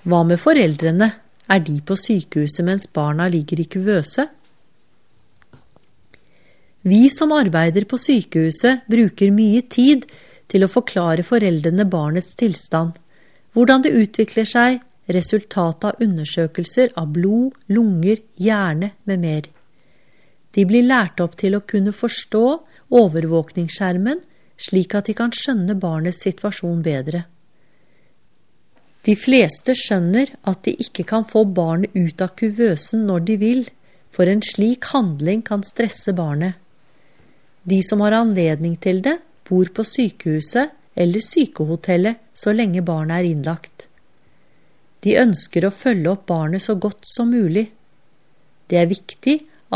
Hva med foreldrene? De på sykehuset mens barna ligger i kuvøse? Vi som arbeider på sykehuset bruker mye tid til å forklare foreldrene barnets tilstand, hvordan det utvikler seg, resultat av undersøkelser av blod, lunger, hjerne med mer. De blir lært opp til å kunne forstå overvåkningsskjermen, slik at de kan skjønne barnets situasjon bedre. De fleste skjønner at de ikke kan få barnet ut av kuvøsen når de vil, for en slik handling kan stresse barnet. De som har anledning til det, bor på sykehuset eller sykehotellet så lenge barnet innlagt. De ønsker å følge opp barnet så godt som mulig. Det viktig